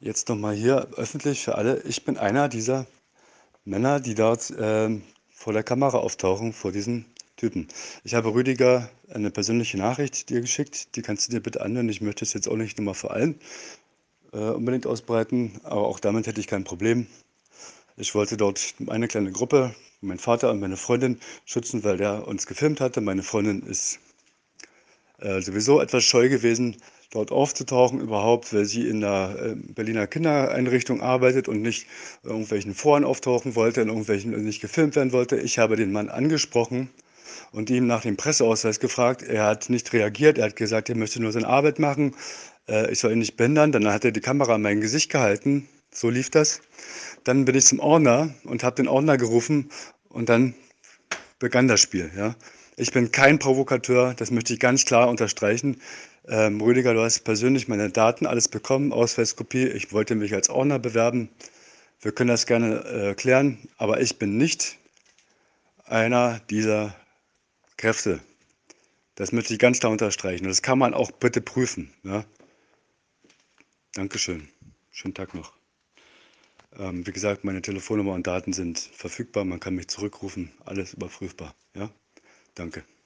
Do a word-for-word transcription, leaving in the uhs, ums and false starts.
Jetzt nochmal hier öffentlich für alle. Ich bin einer dieser Männer, die dort ähm, vor der Kamera auftauchen, vor diesem Typen. Ich habe Rüdiger eine persönliche Nachricht dir geschickt, die kannst du dir bitte anhören. Ich möchte es jetzt auch nicht nochmal vor allen äh, unbedingt ausbreiten, aber auch damit hätte ich kein Problem. Ich wollte dort eine kleine Gruppe, mein Vater und meine Freundin, schützen, weil der uns gefilmt hatte. Meine Freundin ist äh, sowieso etwas scheu gewesen, dort aufzutauchen überhaupt, weil sie in der äh, Berliner Kindereinrichtung arbeitet und nicht in irgendwelchen Foren auftauchen wollte, in irgendwelchen äh, nicht gefilmt werden wollte. Ich habe den Mann angesprochen und ihm nach dem Presseausweis gefragt. Er hat nicht reagiert. Er hat gesagt, er möchte nur seine Arbeit machen. Äh, ich soll ihn nicht behindern. Dann hat er die Kamera an mein Gesicht gehalten. So lief das. Dann bin ich zum Ordner und habe den Ordner gerufen und dann begann das Spiel. Ja. Ich bin kein Provokateur, das möchte ich ganz klar unterstreichen. Ähm, Rüdiger, du hast persönlich meine Daten alles bekommen, Ausweiskopie. Ich wollte mich als Ordner bewerben. Wir können das gerne äh, klären, aber ich bin nicht einer dieser Kräfte. Das möchte ich ganz klar unterstreichen. Das kann man auch bitte prüfen. Ja. Dankeschön. Schönen Tag noch. Ähm, wie gesagt, meine Telefonnummer und Daten sind verfügbar. Man kann mich zurückrufen. Alles überprüfbar. Ja. Danke.